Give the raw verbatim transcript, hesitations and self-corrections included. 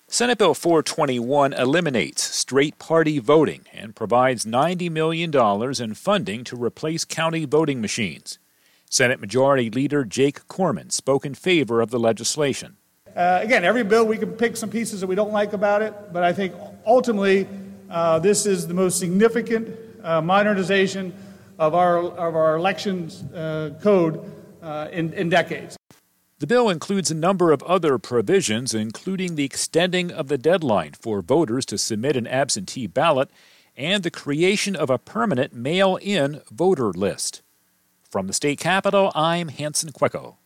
Senate Bill four twenty-one eliminates straight party voting and provides ninety million dollars in funding to replace county voting machines. Senate Majority Leader Jake Corman spoke in favor of the legislation. Uh, again, every bill we can pick some pieces that we don't like about it, but I think ultimately uh, this is the most significant uh, modernization of our of our elections uh, code uh, in, in decades. The bill includes a number of other provisions, including the extending of the deadline for voters to submit an absentee ballot and the creation of a permanent mail-in voter list. From the state capitol, I'm Hanson Cueco.